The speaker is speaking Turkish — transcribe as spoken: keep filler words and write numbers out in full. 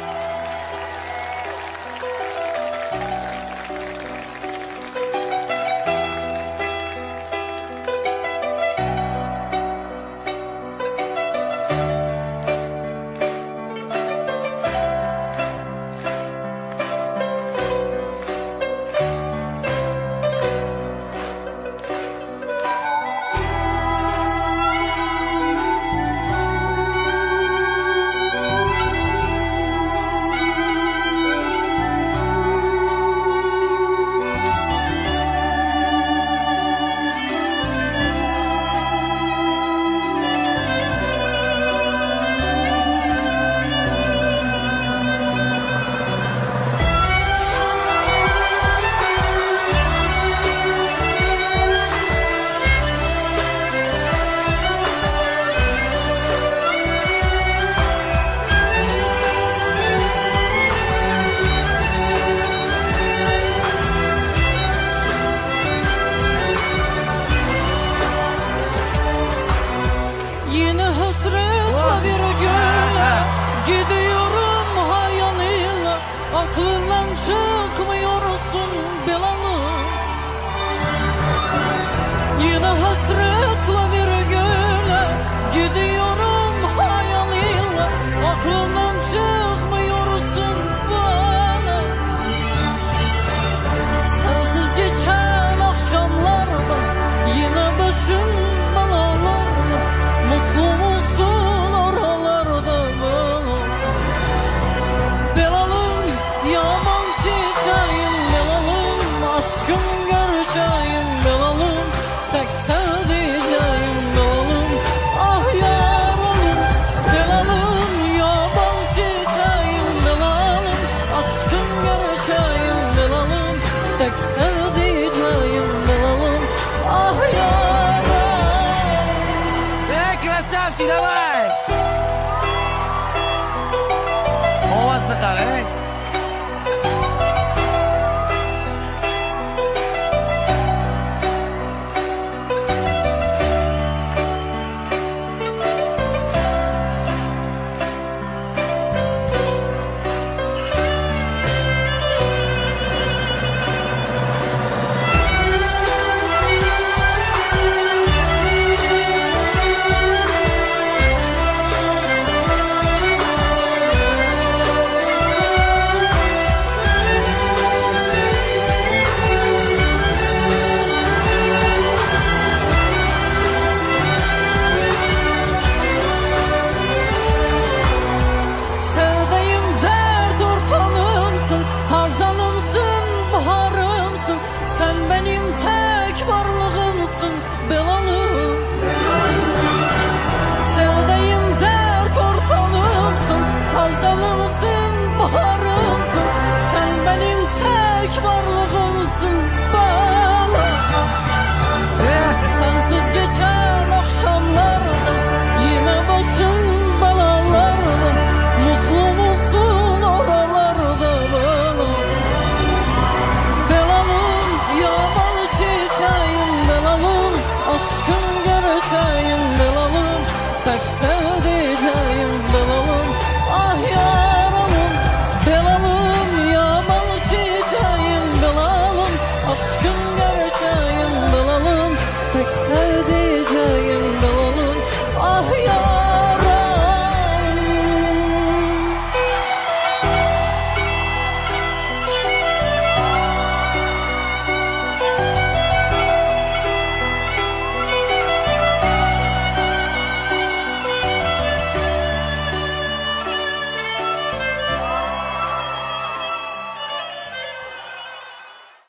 Gidiyorum hayalıyla, aklından çıkmıyorsun Belalım. Yine hasretle bir güne gidiyorum hayalıyla, aklından çıkmıyorsun bana. Sensiz geçen akşamlarda yine başım belalarla, mutlu musun oralarda Belalım? Belalım yaban çiçeğim Belalım, aşkım gerçeğim Belalım, tek sevdiceğim Belalım. Ah yaralım Belalım, yaban çiçeğim Belalım, aşkım gerçeğim Belalım, tek sevdiceğim Belalım. Ah yaralım. Эй, красавчик, давай! Ovozni qarang. Baharımsın, sen benim tek varlığımsın.